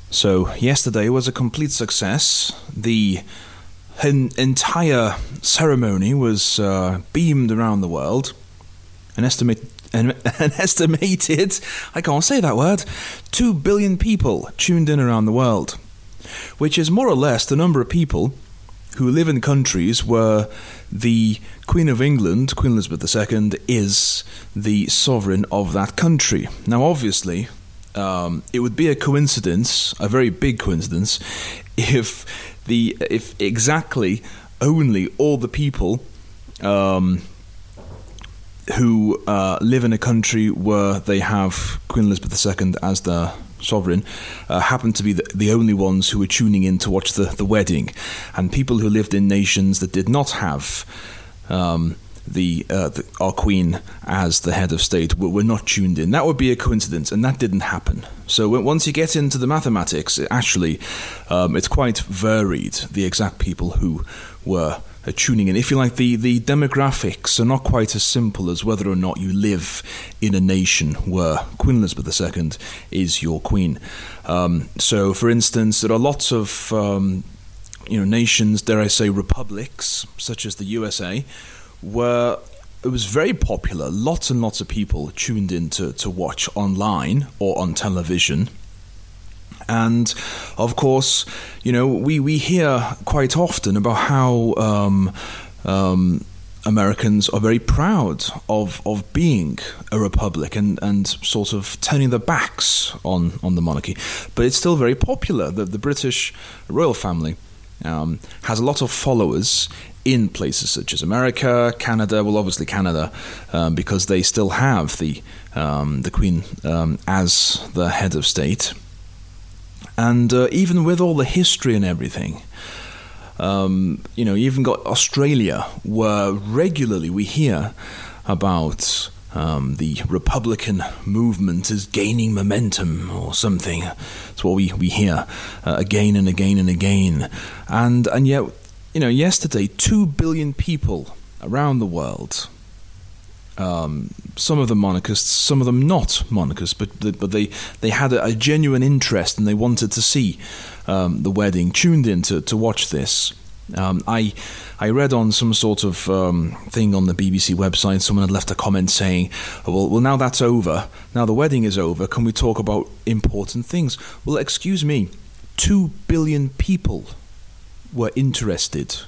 So yesterday was a complete success. The entire ceremony was beamed around the world. An estimated, I can't say that word, 2 billion people tuned in around the world, which is more or less the number of people who live in countries where the Queen of England, Queen Elizabeth II, is the sovereign of that country. Now, obviously, it would be a coincidence, a very big coincidence, if exactly only all the people who live in a country where they have Queen Elizabeth II as their sovereign happen to be the only ones who were tuning in to watch the wedding, and people who lived in nations that did not have our Queen as the head of state were not tuned in. That would be a coincidence, and that didn't happen. So once you get into the mathematics, it's quite varied, the exact people who were tuning in. If you like, the demographics are not quite as simple as whether or not you live in a nation where Queen Elizabeth II is your queen. So, for instance, there are lots of nations, dare I say republics, such as the USA, where it was very popular. Lots and lots of people tuned in to watch online or on television. And, of course, we hear quite often about how Americans are very proud of being a republic and sort of turning their backs on the monarchy. But it's still very popular. The British royal family has a lot of followers in places such as America, Canada. Well, obviously Canada, because they still have the Queen as the head of state. And even with all the history and everything, you even got Australia, where regularly we hear about the Republican movement is gaining momentum or something. That's what we hear again and again and again. And yet, yesterday, 2 billion people around the world, some of them monarchists, some of them not monarchists, but they had a genuine interest and they wanted to see the wedding, tuned in to watch this. I read on some sort of thing on the BBC website, someone had left a comment saying, well, now that's over, now the wedding is over, can we talk about important things? Well, excuse me, 2 billion people were interested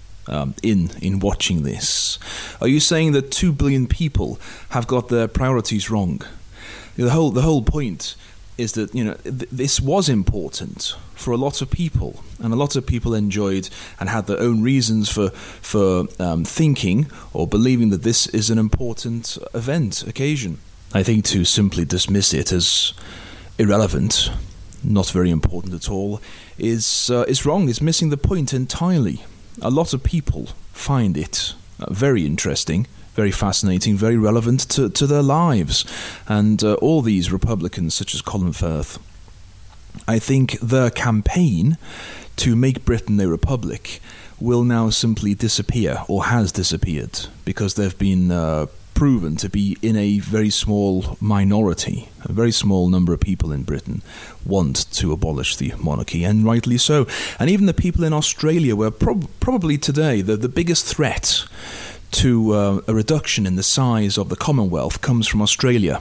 in watching this. Are you saying that 2 billion people have got their priorities wrong? The whole point is that this was important for a lot of people, and a lot of people enjoyed and had their own reasons for thinking or believing that this is an important occasion. I think to simply dismiss it as irrelevant, not very important at all, is wrong. It's missing the point entirely. A lot of people find it very interesting, very fascinating, very relevant to their lives. And all these Republicans, such as Colin Firth, I think their campaign to make Britain a republic will now simply disappear, or has disappeared, because they've been proven to be in a very small minority. A very small number of people in Britain want to abolish the monarchy, and rightly so. And even the people in Australia were probably today the biggest threat to a reduction in the size of the Commonwealth comes from Australia.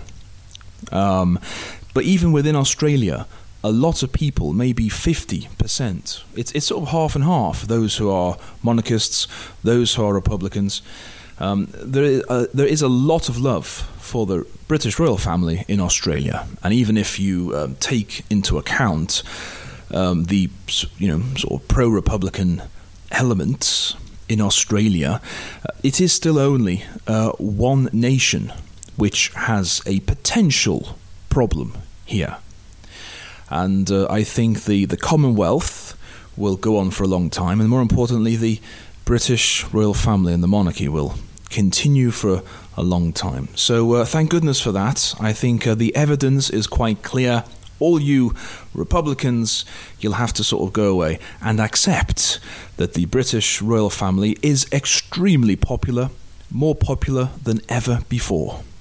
But even within Australia, a lot of people, maybe 50%, it's sort of half and half, those who are monarchists, those who are Republicans. There is a lot of love for the British royal family in Australia, and even if you take into account the sort of pro-Republican elements in Australia, it is still only one nation which has a potential problem here. And I think the Commonwealth will go on for a long time, and more importantly, the British royal family and the monarchy will continue for a long time. So thank goodness for that. I think the evidence is quite clear. All you Republicans, you'll have to sort of go away and accept that the British royal family is extremely popular, more popular than ever before.